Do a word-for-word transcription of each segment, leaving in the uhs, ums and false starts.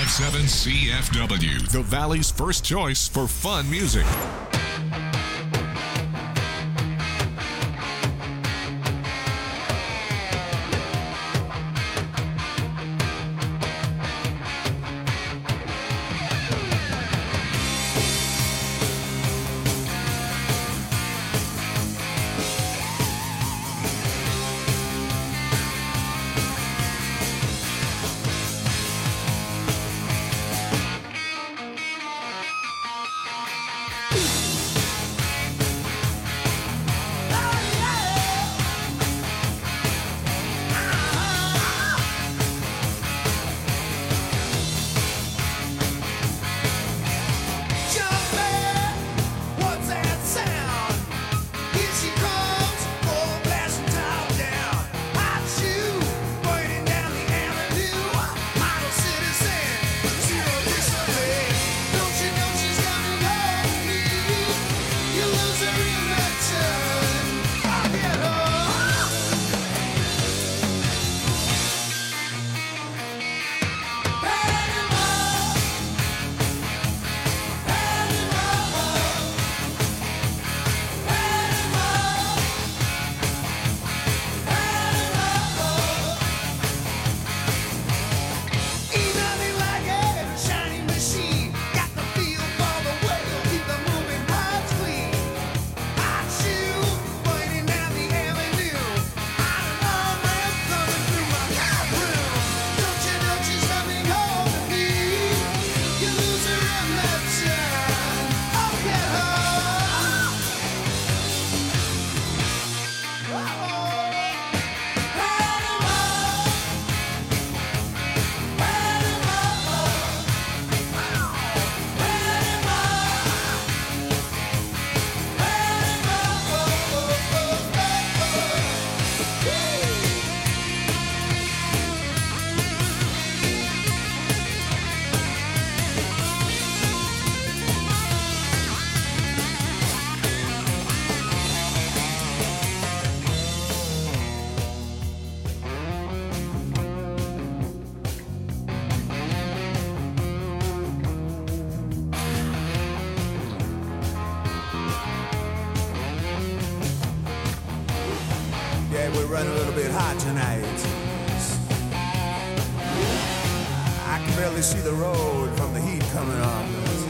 five seven C F W, the Valley's first choice for fun music. Running a little bit hot tonight. I can barely see the road from the heat coming on.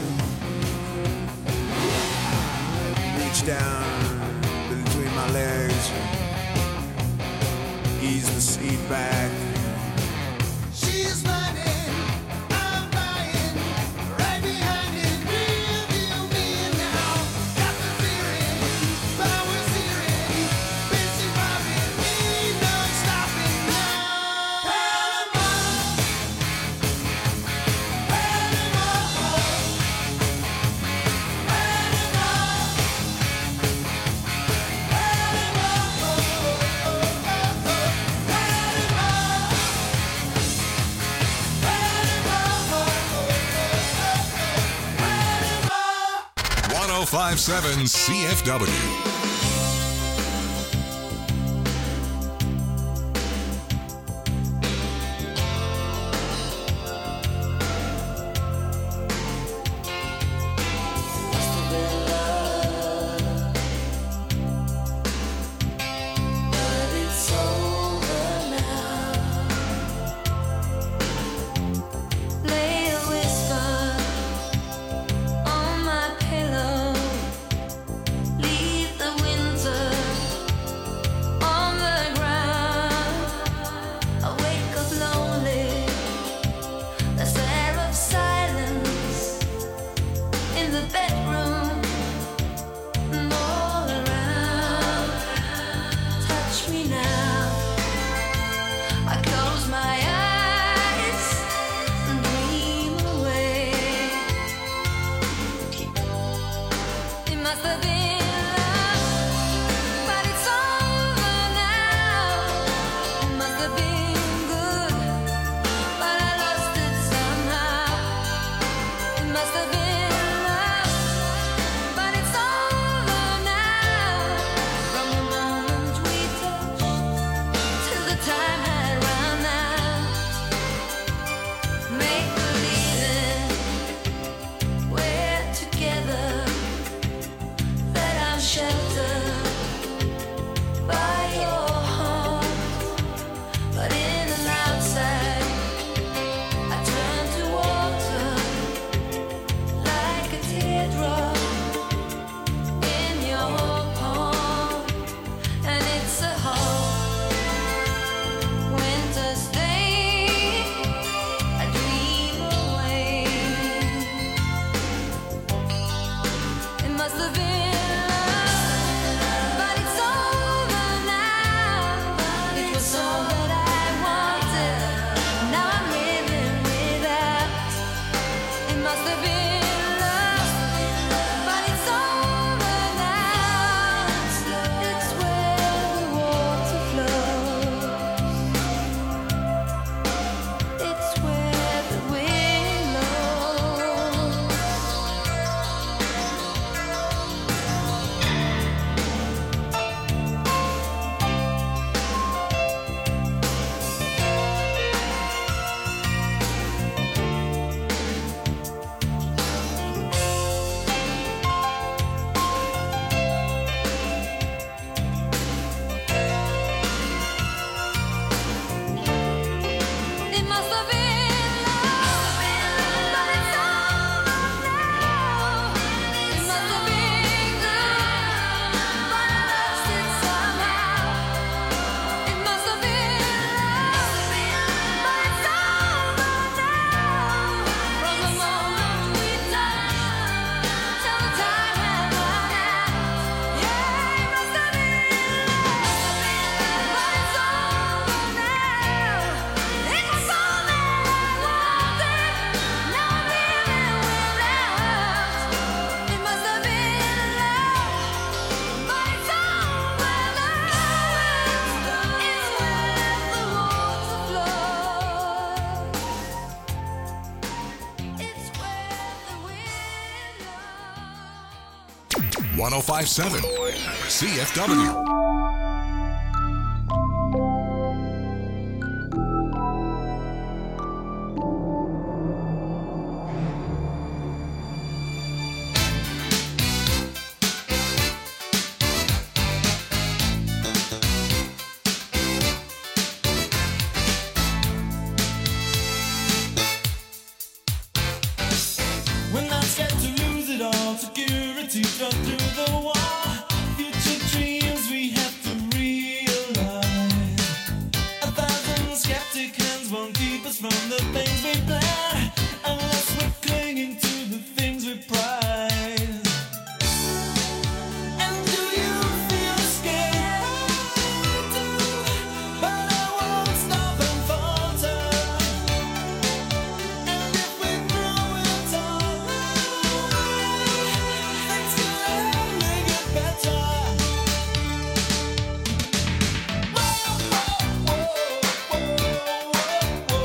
Reach down between my legs, ease the seat back. She's running, I'm lying, right behind it, rearview mirror now. Got the feeling, power steering, busy robbing me, no stopping now. Panama, Panama, one oh five point seven C F W. Leave the one oh five point seven C F W. We're not scared to lose it all. Security shut through the wall. Future dreams we have to realize. A thousand skeptic hands won't keep us from the things we plan, unless we're clinging to the things we prize. And do you feel scared too? But I won't stop and falter. And if we throw it all away, things can only get better. Whoa, whoa, whoa, whoa,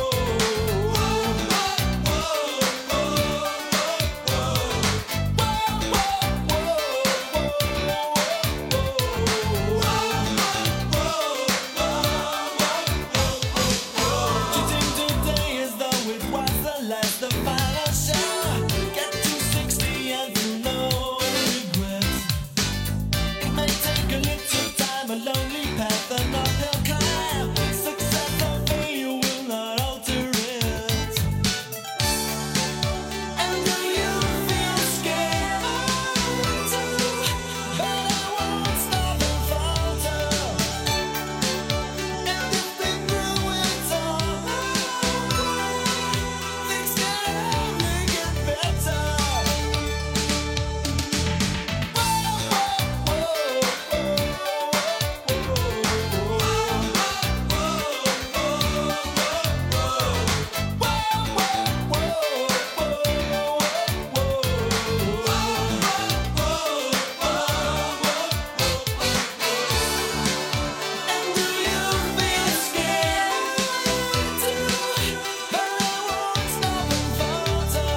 Cheating today as though it was the last, the final show. Get to sixty and feel no regrets. It may take a little time, a lonely path, an uphill climb. Success or failure will not alter it. And do you feel scared too? But I won't stop and falter. And if we threw it all away, things can only get better. And do you feel scared too? But I won't stop and falter.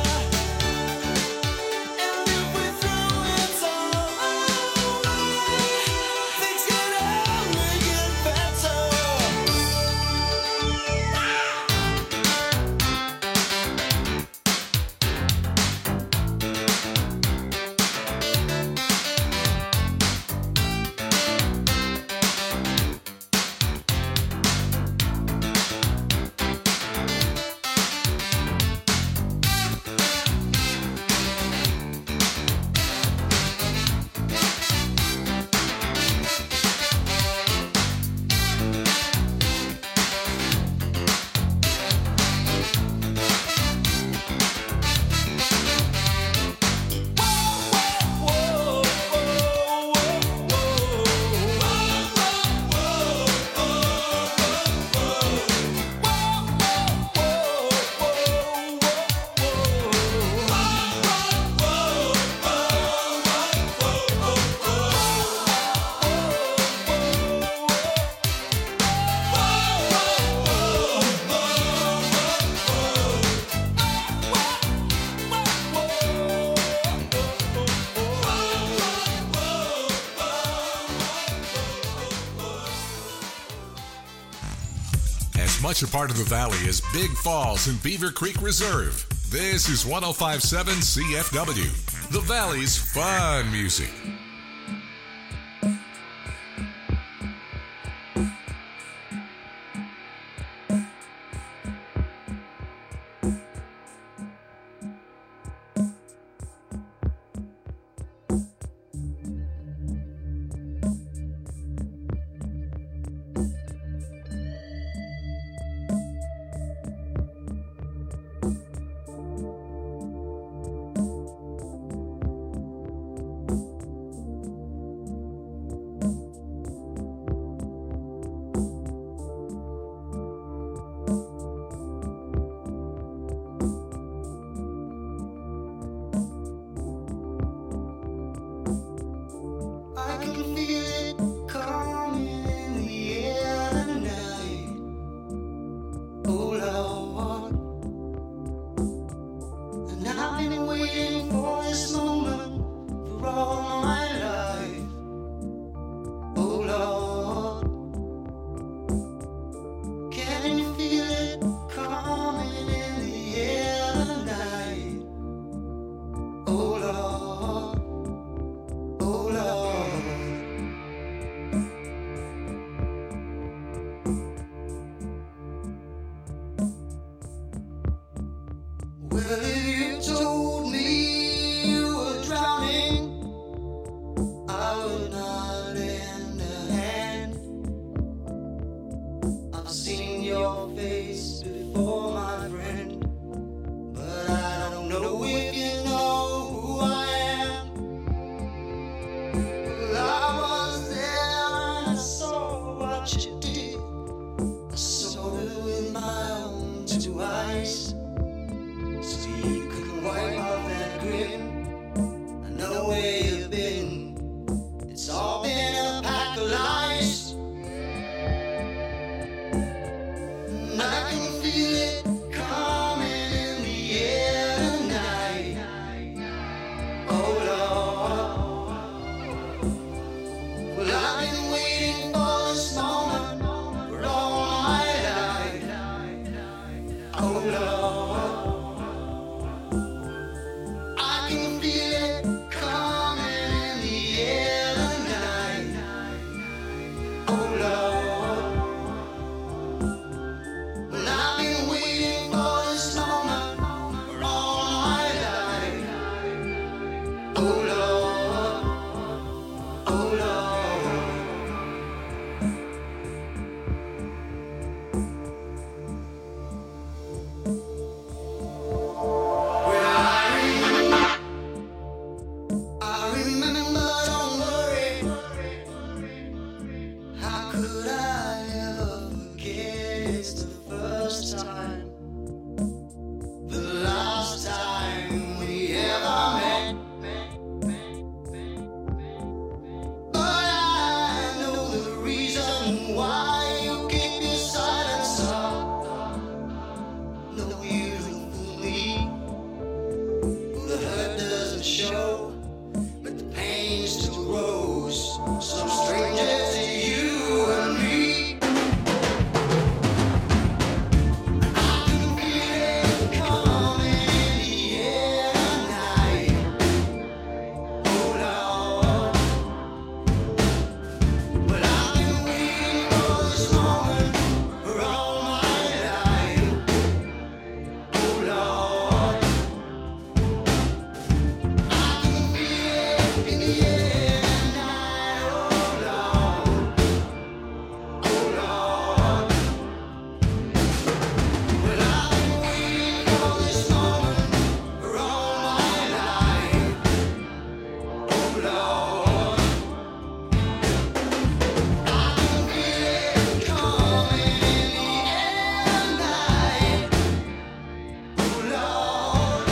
And if we threw it all away, things can only get better. As much a part of the Valley as Big Falls and Beaver Creek Reserve, this is one oh five point seven C F W, the Valley's fun music. could I ever forget? It's the first time, the last time we ever met. But I know the reason why you keep your silence up. No, you don't fool me. The hurt doesn't show, but the pain still grows. Some stranger to you and me. I can feel it coming in the air tonight. Oh Lord, but I've been waiting for this moment for all my life. Oh Lord, I can feel it in the air tonight. Oh Lord, oh Lord, but I've been waiting for this moment for all my life. Oh Lord, I can feel it coming in the air tonight. Oh Lord,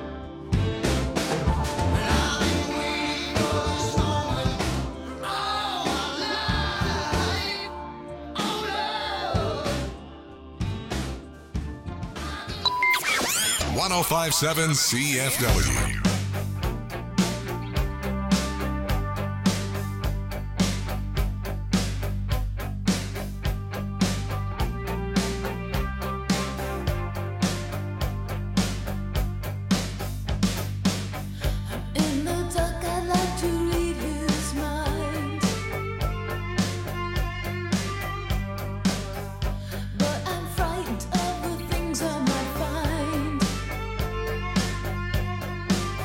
but I've been waiting for this moment for all my life. Oh Lord. one oh five point seven C F W. In the dark, I like to read his mind, but I'm frightened of the things I might find.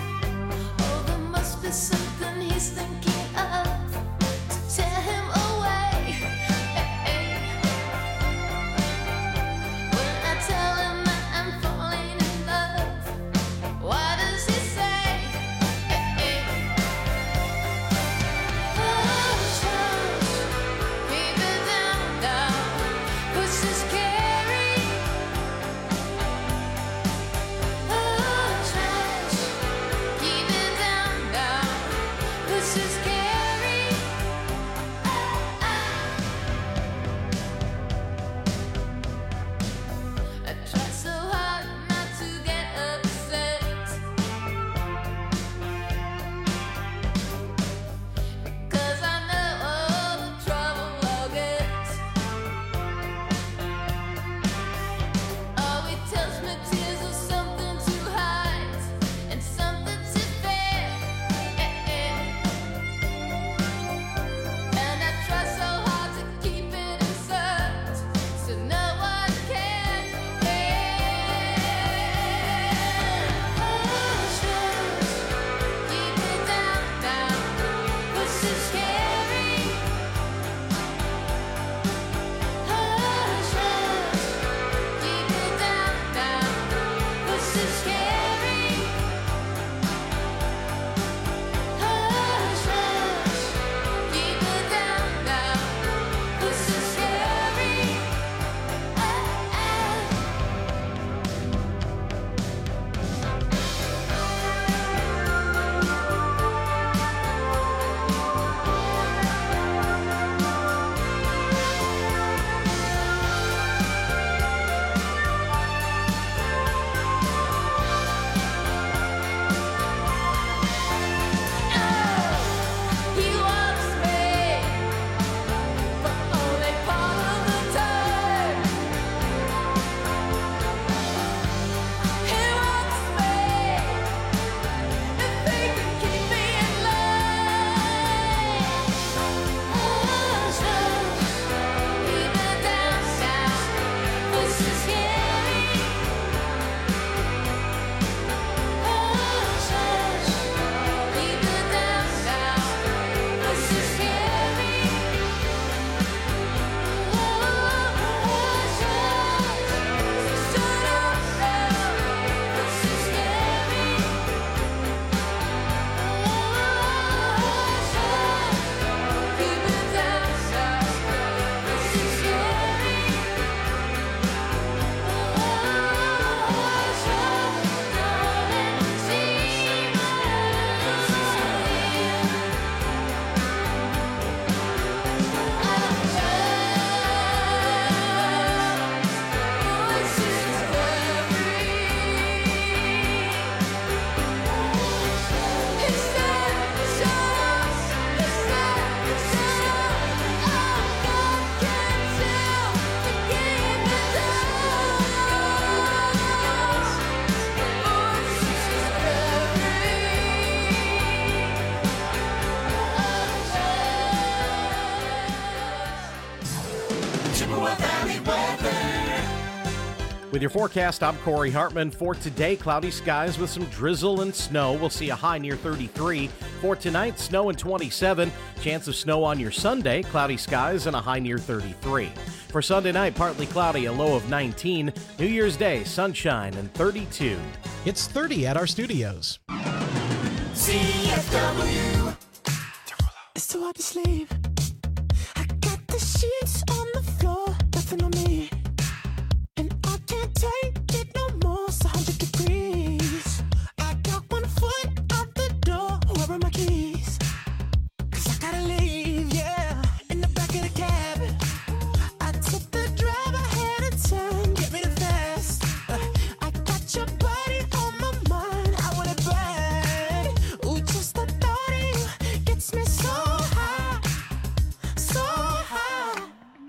With your forecast, I'm Corey Hartman. For today, cloudy skies with some drizzle and snow. We'll see a high near thirty-three. For tonight, snow and twenty-seven. Chance of snow on your Sunday, cloudy skies and a high near thirty-three. For Sunday night, partly cloudy, a low of nineteen. New Year's Day, sunshine and thirty-two. It's thirty at our studios. C F W. It's too hard to sleep. I got the sheets on the floor, nothing on me. And I can't take it no more, it's one hundred degrees. I got one foot out the door, where are my keys? Cause I gotta leave, yeah, in the back of the cab. I took the drive, I had a turn, get me the fast. I got your body on my mind, I want it bad. Ooh, just the thought of you gets me so high, so high.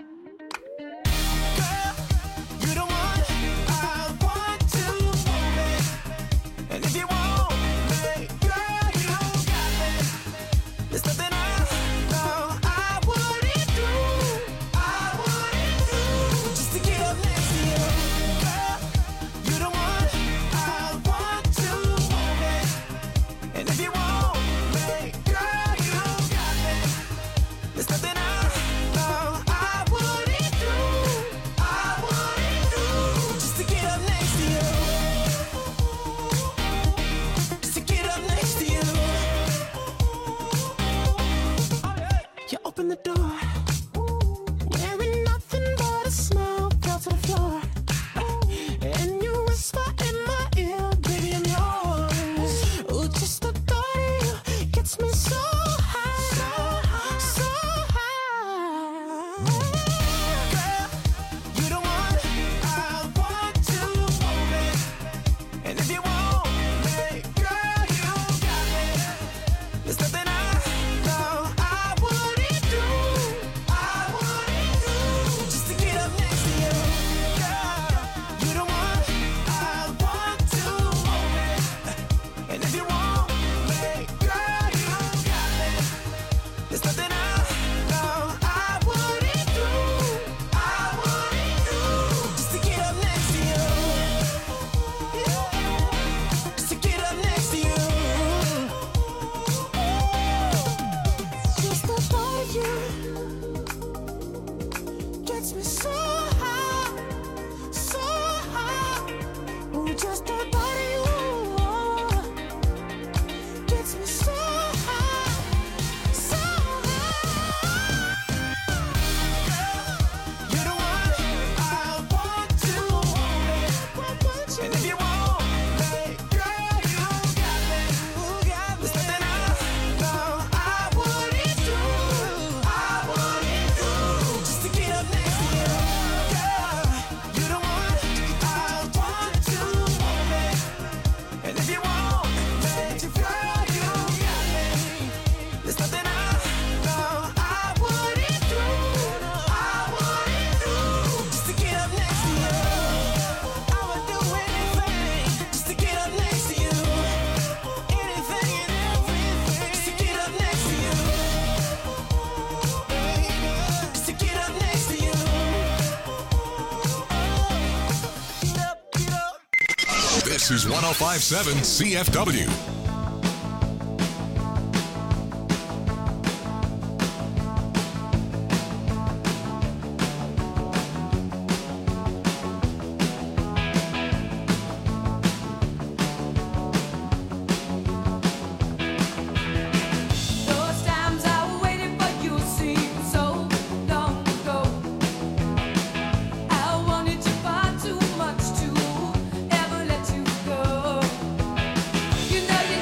Girl, you the one I want to move it. And if you want me, girl, you got me. There's nothing I know I wouldn't do, I wouldn't do, just to get up next to you. Girl, you the one I want to move it. And if you want me, girl, you got me. There's nothing I know I wouldn't do, I wouldn't do, just to get up next to you. Just to get up next to you. You open the door, wearing nothing but a smile, fell to the floor. And you whisper in my ear, baby, I'm yours. Ooh, just the thought of you gets me so high, so high. Girl, you the one I want to move it. And if you want me, girl, you got me. There's nothing I know I wouldn't do, I wouldn't do, just to get up next to you. Girl, you the one I want to move it. And if you want me, girl, you got me. There's nothing I know I wouldn't do, I wouldn't do, just to get up next to you. Yeah. Just to get up next to you. Just the thought of you gets me so high, so high. Ooh, just the thought of you gets me so high, so high. Girl, you're the one I want to move it. And if you want me, girl, you got me. There's nothing I know I wouldn't do, I wouldn't do, just to get up next to you. Girl, you're the one I want to move it. And if you want me, girl, you got me. There's nothing I know I wouldn't do, I wouldn't do, just to get up next to you. I would do anything just to get up next to you. Anything and everything just to get up next to you. Just to get up next to you. Get up, get up. This is one oh five point seven C F W. Those times I waited for you seem so long ago. I wanted you far too much to ever let you go. You know you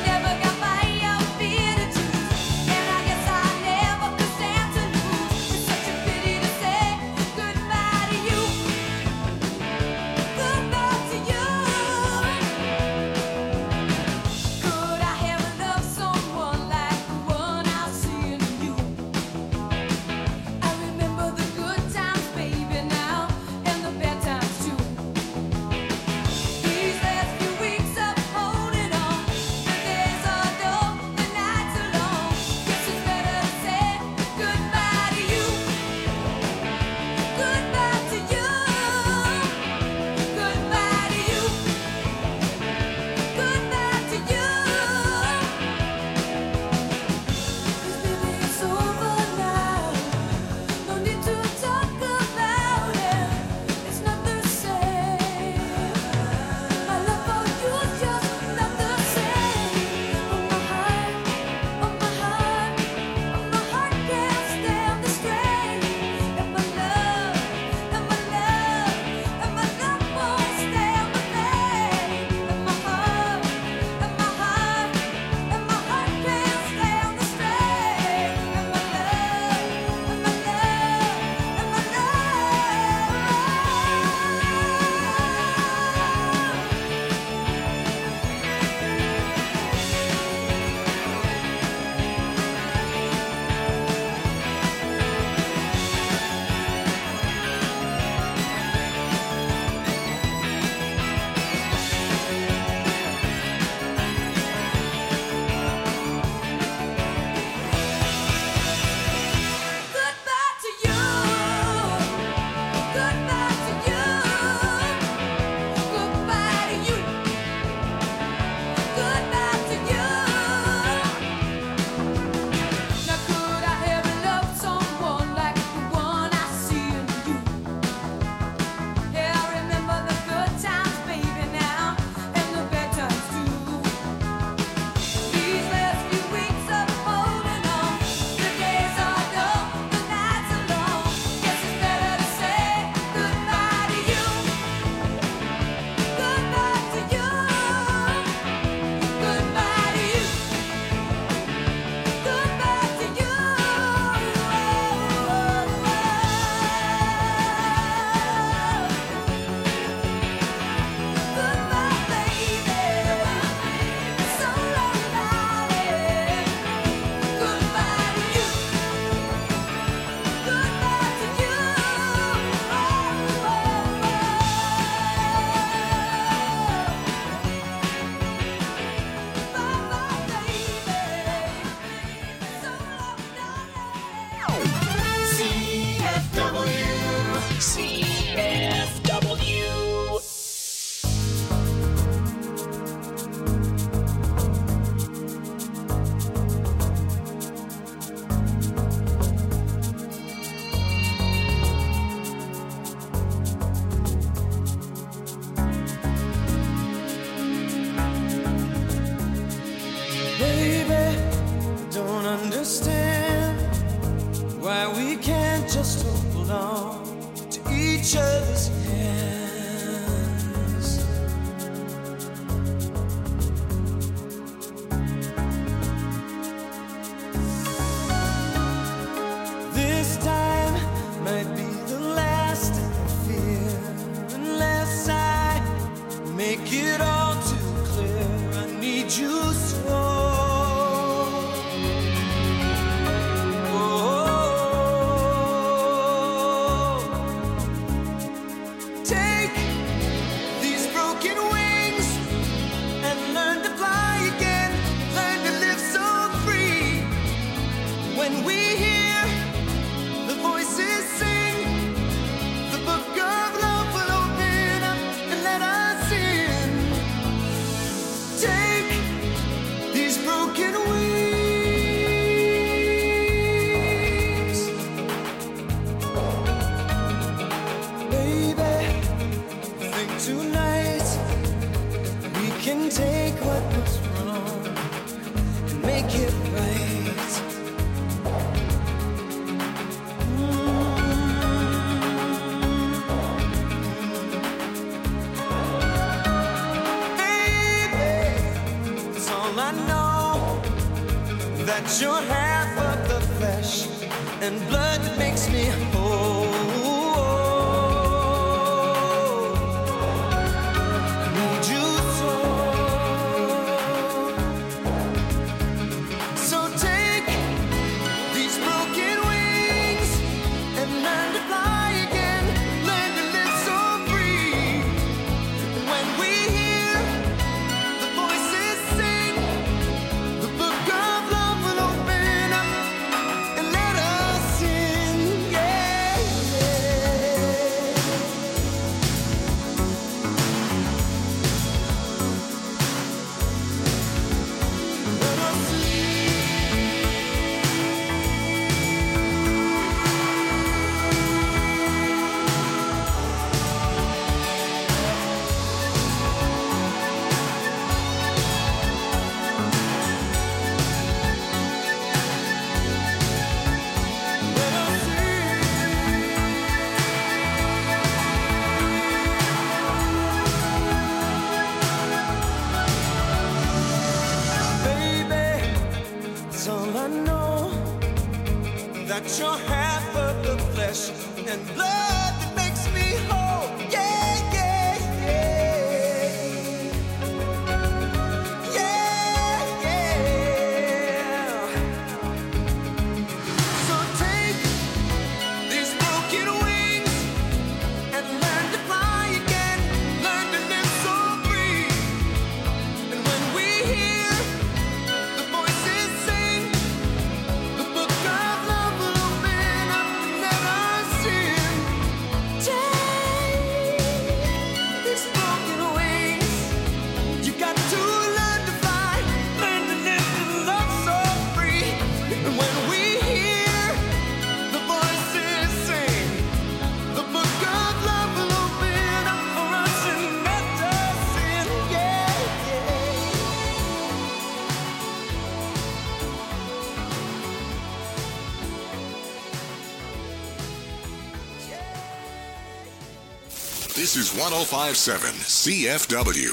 that you're half of the flesh and blood that makes me whole. I need you so. So take these broken wings and learn to fly again. Learn to live so free. When we hear the voices sing, the book of love will open up and let us in. Yeah, yeah. Let us baby, it's all I know, that you're half of the flesh and blood that makes me whole. Yeah, yeah, yeah. Yeah, yeah. So take these broken wings and learn to fly again. Learn to live so free. And when we hear the voices sing, the book of love will open up and let us in. Take these broken wings. You got to learn to fly, learn to live and love so free. And when we hear the voices sing, the book of love will open up for us and let us in. Yeah, This is one oh five point seven C F W.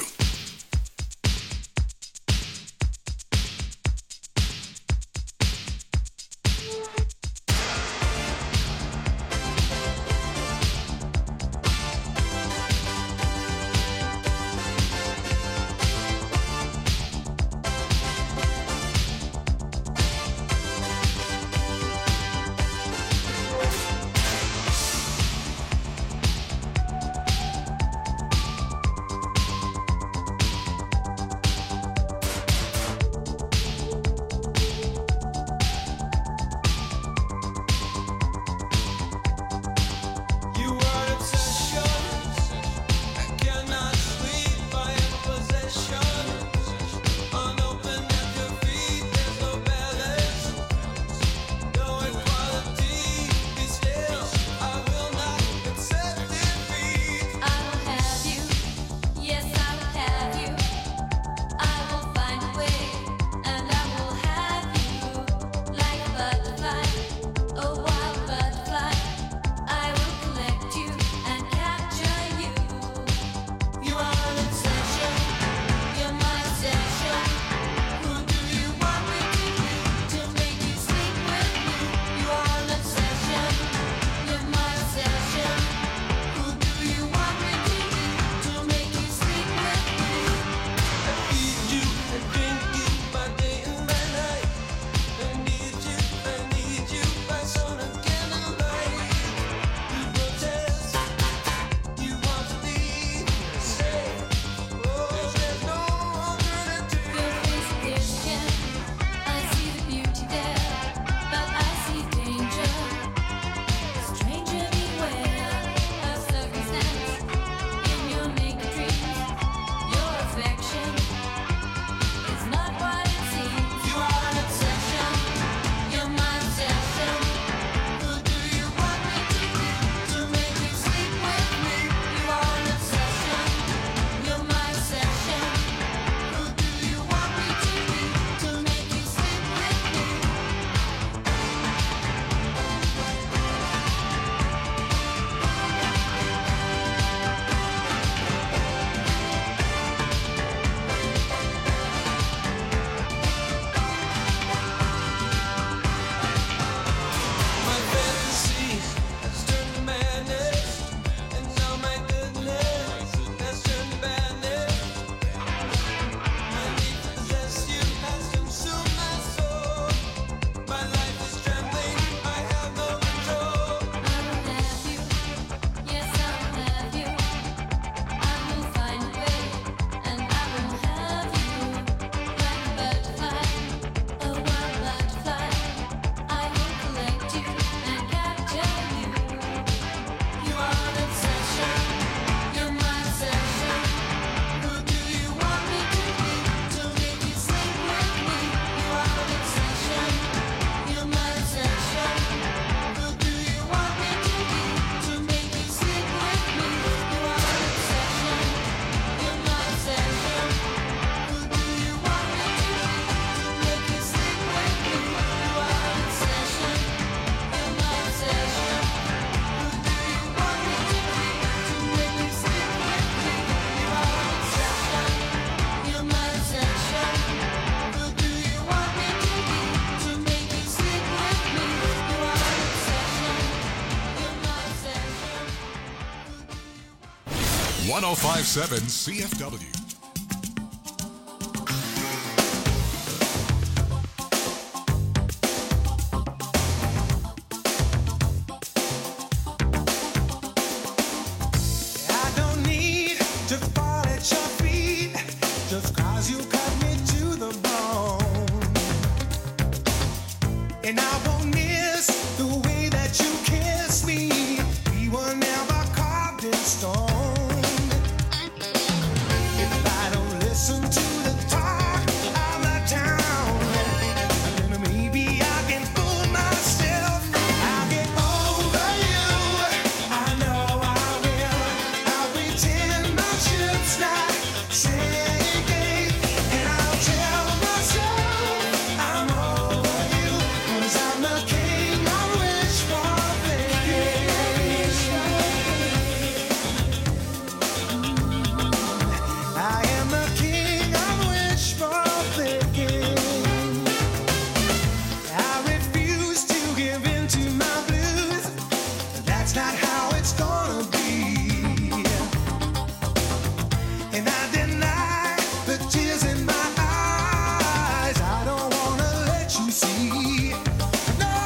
one oh five point seven C F W. I don't need to fall at your feet just 'cause you cut me to the bone. And I won't miss the way that you kiss me. We were never carved in stone. If I don't listen to the talk of the town, then maybe I can fool myself. I'll get over you. I know I will. I'll pretend my ship's not sinking, and I'll tell myself I'm over you, 'cause I'm the king I wish for thinking. I am the king I wish for thinking. I refuse to give in to my blues. That's not how it's gonna be. And I deny the tears in my eyes. I don't wanna let you see, no,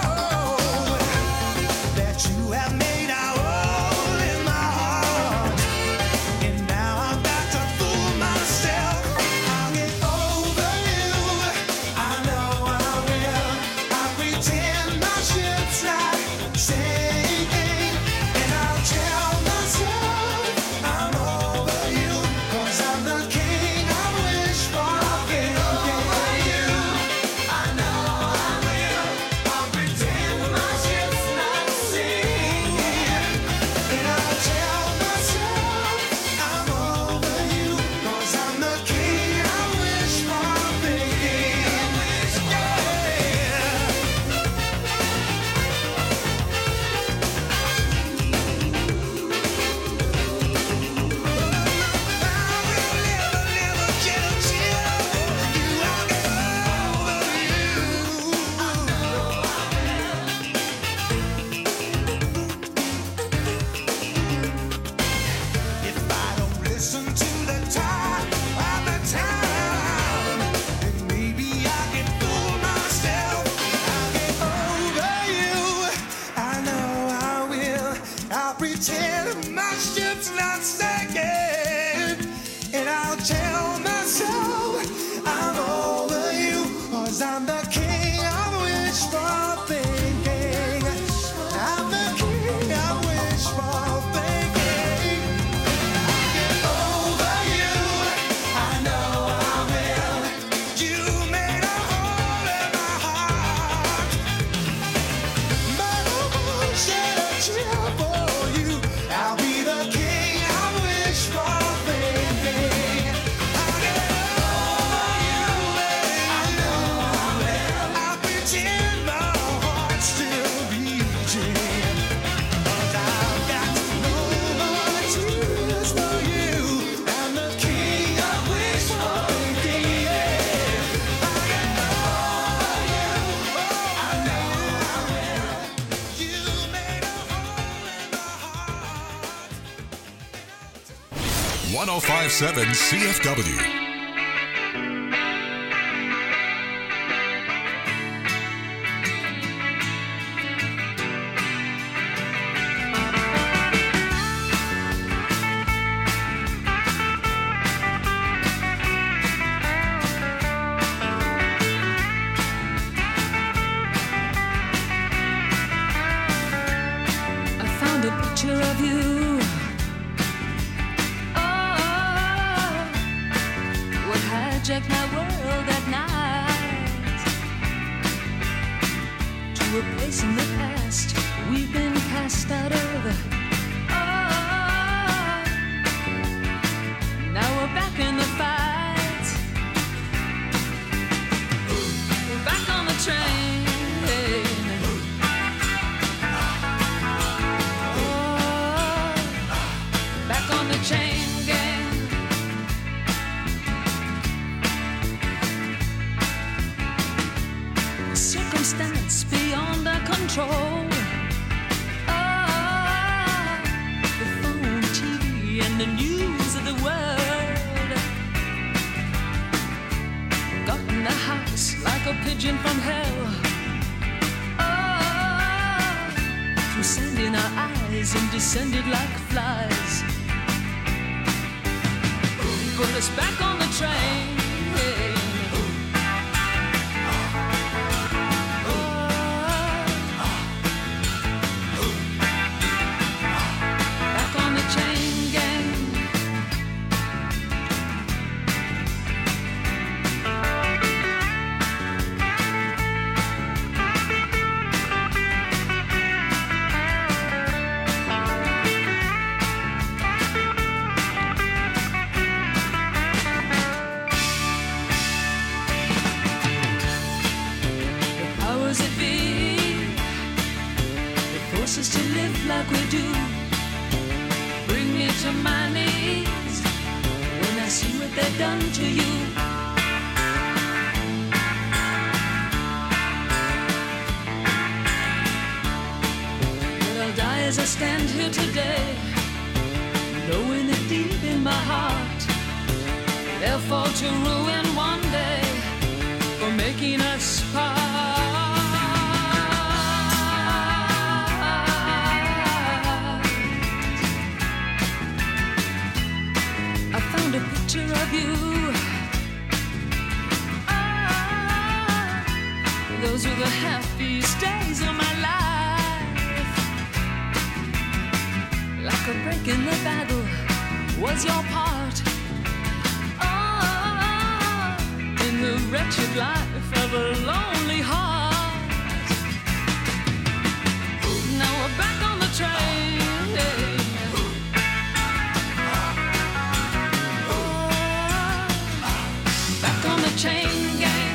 that you have made a hole in my heart. And now I've got to fool myself. I'll get over you. I know I will. I'll pretend my ship's not sinking, and I'll tell myself I'm over you, 'cause I'm the king I wish for. I'll get over you. I know I will. I'll pretend my ship's not sinking, and I'll tell myself I'm over you, 'cause I'm the king I wish for thinking. Yeah. If I don't listen to the talk of the town, then maybe I can fool myself. I'll get over you. I know I will. I'll pretend my ship's not sinking, and I'll tell myself I'm over you, 'cause I'm the king I wish for thinking. I'm the king I wish for thinking. Over you, I know I will. You made a hole in my heart. My heart shed a tear for you. I'll be the king I wish for thinking. I'll get over you. I know I will. I'll pretend my heart's still beating, 'cause I've got no more tears for you. I'm the king I wish for thinking. Yeah. I get over you. Oh, I know I will. You made a hole in my heart. one oh five point seven C F W. I found a picture of you. Oh, wretched like flies. Put us back on the train. Back on the chain gang. Us to live like we do, bring me to my knees when I see what they've done to you. But I'll die as I stand here today, knowing that deep in my heart they'll fall to ruin one day for making us part. A picture of you. Ah, those were the happiest days of my life. Like a break in the battle was your part. Ah, in the wretched life of a lonely heart. Now we're back on the train. Chain gang.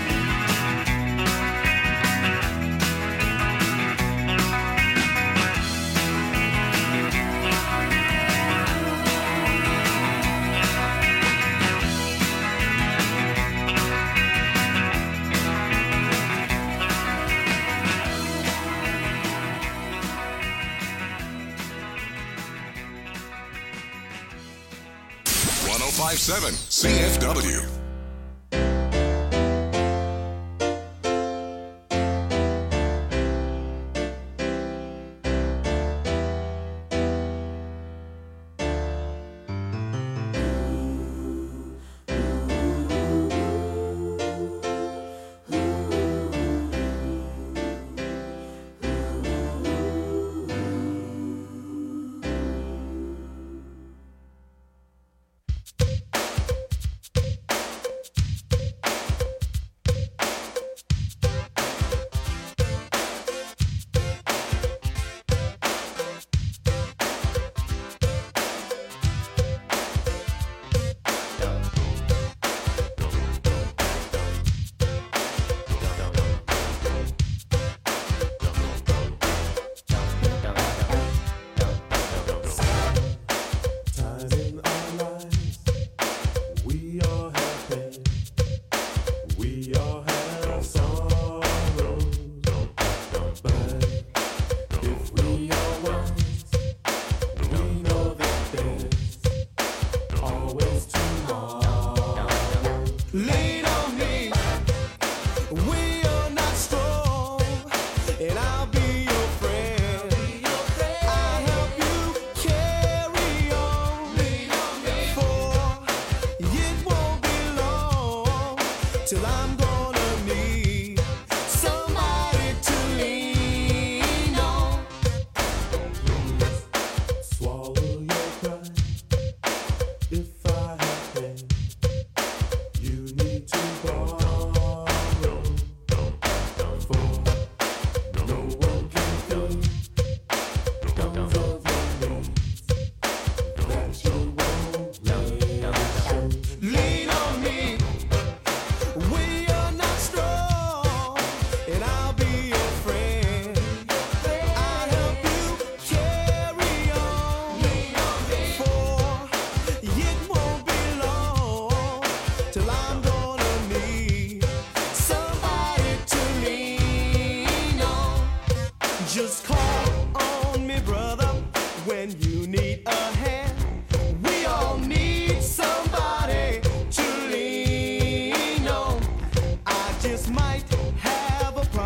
one oh five point seven C F W.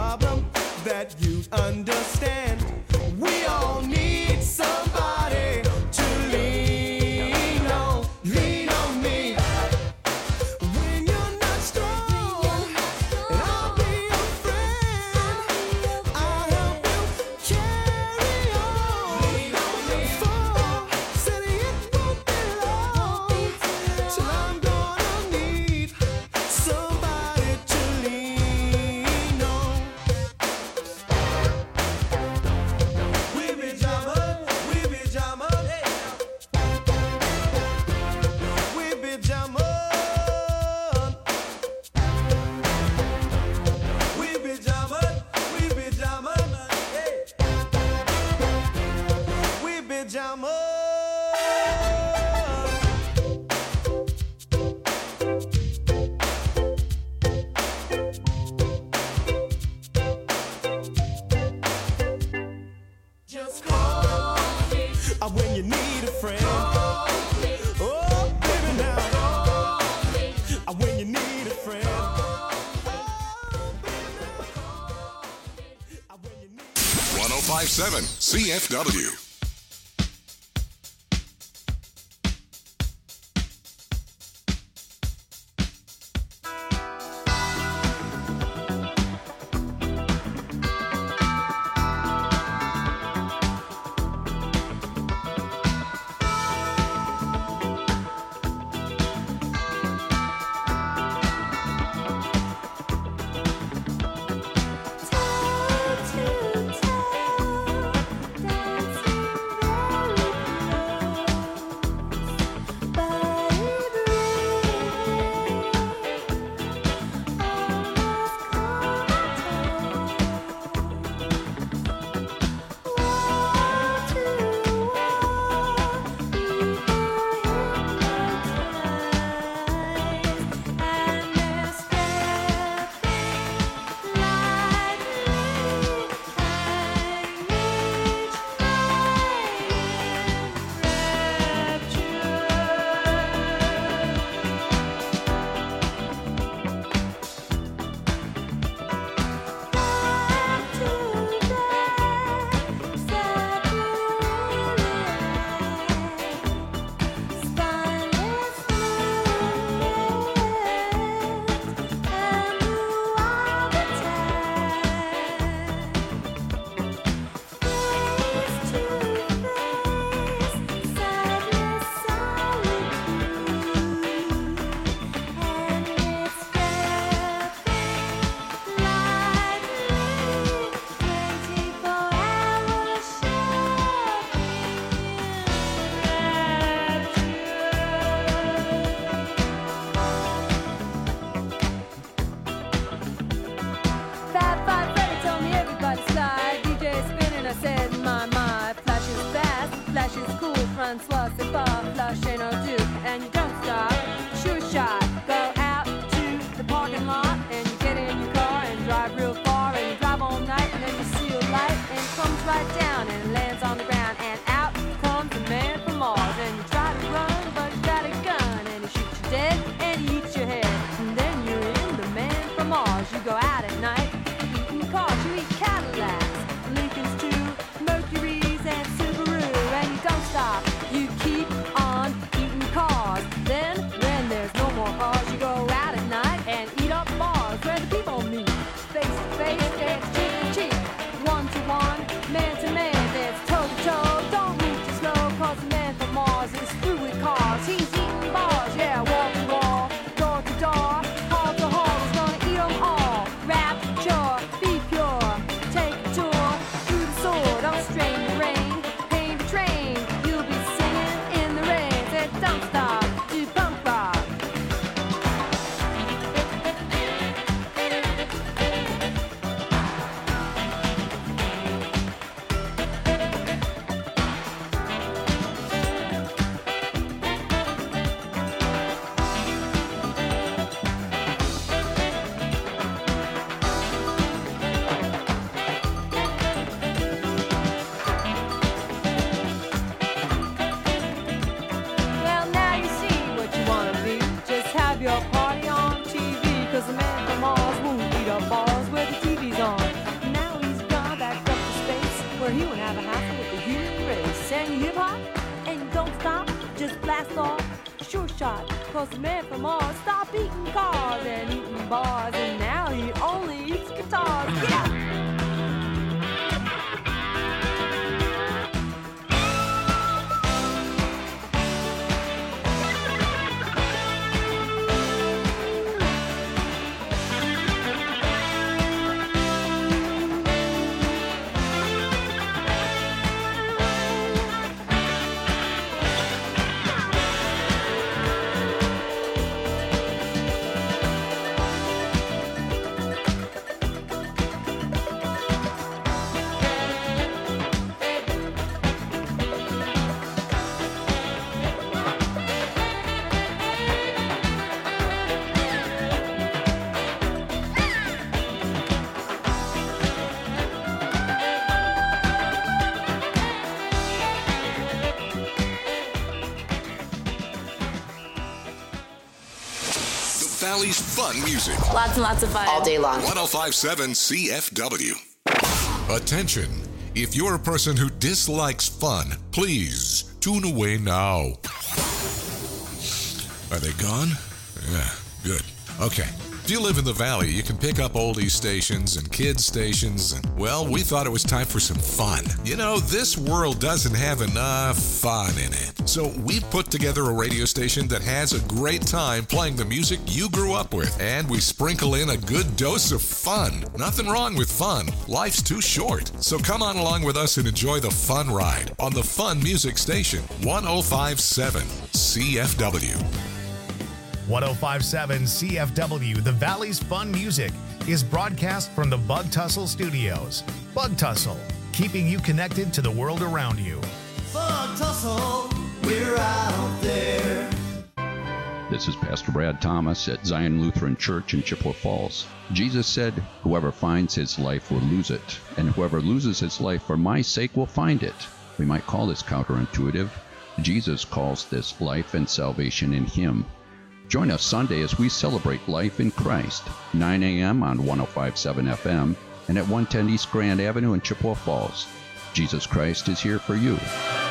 that you understand. We all need somebody Just call me Uh, when you need a friend. Call me Oh, baby, now. Call me Uh, when you need a friend. one oh five point seven C F W. Francois, c'est pas flush ain't no do, and you don't stop. Sure shot, go out to the parking lot, and you get in your car and drive real far, and you drive all night, and then you see a light, and it comes right down and lands on the ground, and out comes a man from Mars, and you try to run, but you got a gun, and he shoots you dead, and he eats your head, and then you're in the man from Mars. You go out at night, eating cars, you eat Cadillacs, Lincolns too, Mercuries and Subaru, and you don't stop. You keep on eating cars. Then, when there's no more cars, you go out at night and eat up bars where the people meet. Face to face, dance cheek to cheek. One to one, man to man, dance toe to toe. Don't move too slow, cause the man from Mars is through with cars. He's eating bars, yeah, wall to wall, door to door, hall to hall. He's gonna eat them all. Rapture, be pure, take a tour through the sword. Don't strain the rain, pain the train. You'll be singing in the rain. Said don't stop, do punk rock. Well, now you see what you wanna be. Just have your party on T V. Cause the man from Mars won't eat up bars where the T V's on. Now he's gone back up to space where he won't have a hassle with the human race. And you hip hop and you don't stop, just blast off. Sure shot, cause the man from Mars stopped eating cars and eating bars. And now he only eats guitars. Get up! Valley's fun music. Lots and lots of fun. All day long. one oh five point seven C F W. Attention. If you're a person who dislikes fun, please tune away now. Are they gone? Yeah, good. Okay. If you live in the Valley, you can pick up oldies stations and kids stations, and, well, we thought it was time for some fun. You know, this world doesn't have enough fun in it. So we've put together a radio station that has a great time playing the music you grew up with, and we sprinkle in a good dose of fun. Nothing wrong with fun. Life's too short. So come on along with us and enjoy the fun ride on the Fun Music Station, one oh five point seven C F W. one oh five point seven C F W, the Valley's Fun Music, is broadcast from the Bug Tussle Studios. Bug Tussle, keeping you connected to the world around you. Bug Tussle, we're out there. This is Pastor Brad Thomas at Zion Lutheran Church in Chippewa Falls. Jesus said, "Whoever finds his life will lose it, and whoever loses his life for my sake will find it." We might call this counterintuitive. Jesus calls this life and salvation in him. Join us Sunday as we celebrate life in Christ, nine a.m. on one oh five point seven F M and at one ten East Grand Avenue in Chippewa Falls. Jesus Christ is here for you.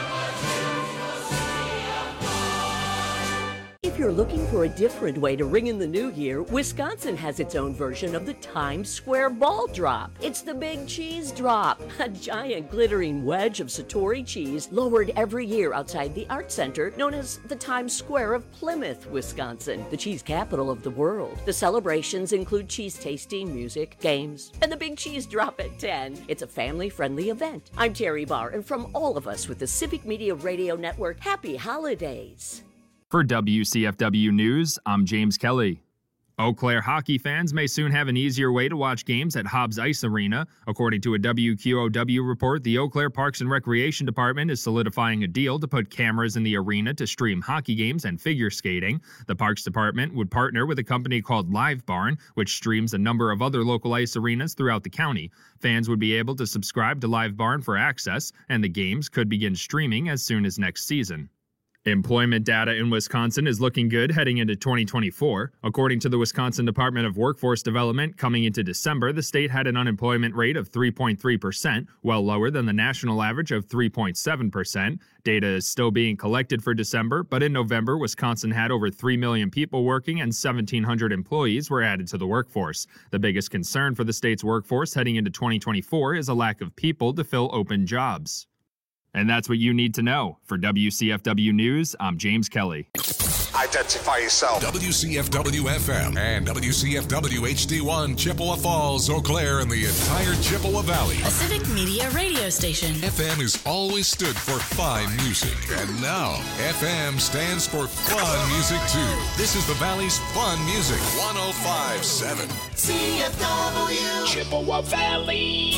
If you're looking for a different way to ring in the new year, Wisconsin has its own version of the Times Square Ball Drop. It's the Big Cheese Drop, a giant glittering wedge of Satori cheese lowered every year outside the Art Center, known as the Times Square of Plymouth, Wisconsin, the cheese capital of the world. The celebrations include cheese tasting, music, games, and the Big Cheese Drop at ten. It's a family-friendly event. I'm Terry Barr, and from all of us with the Civic Media Radio Network, happy holidays. For W C F W News, I'm James Kelly. Eau Claire hockey fans may soon have an easier way to watch games at Hobbs Ice Arena. According to a W Q O W report, the Eau Claire Parks and Recreation Department is solidifying a deal to put cameras in the arena to stream hockey games and figure skating. The Parks Department would partner with a company called Live Barn, which streams a number of other local ice arenas throughout the county. Fans would be able to subscribe to Live Barn for access, and the games could begin streaming as soon as next season. Employment data in Wisconsin is looking good heading into twenty twenty-four. According to the Wisconsin Department of Workforce Development, coming into December, the state had an unemployment rate of three point three percent, well lower than the national average of three point seven percent. Data is still being collected for December, but in November, Wisconsin had over three million people working and seventeen hundred employees were added to the workforce. The biggest concern for the state's workforce heading into twenty twenty-four is a lack of people to fill open jobs. And that's what you need to know. For W C F W News, I'm James Kelly. Identify yourself. W C F W F M and W C F W H D one, Chippewa Falls, Eau Claire, and the entire Chippewa Valley. A Civic Media radio station. F M has always stood for fine music. And now, F M stands for fun music, too. This is the Valley's fun music. one oh five point seven C F W. Chippewa Valley.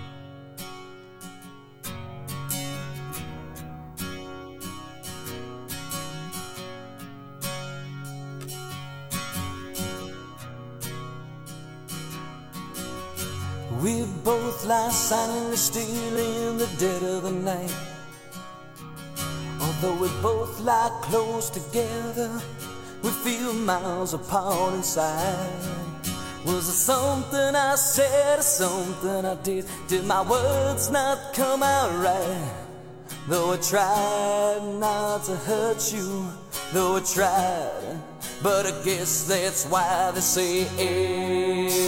We both lie silently still in the dead of the night. Although we both lie close together, we feel miles apart inside. Was it something I said or something I did? Did my words not come out right? Though I tried not to hurt you, though I tried, but I guess that's why they say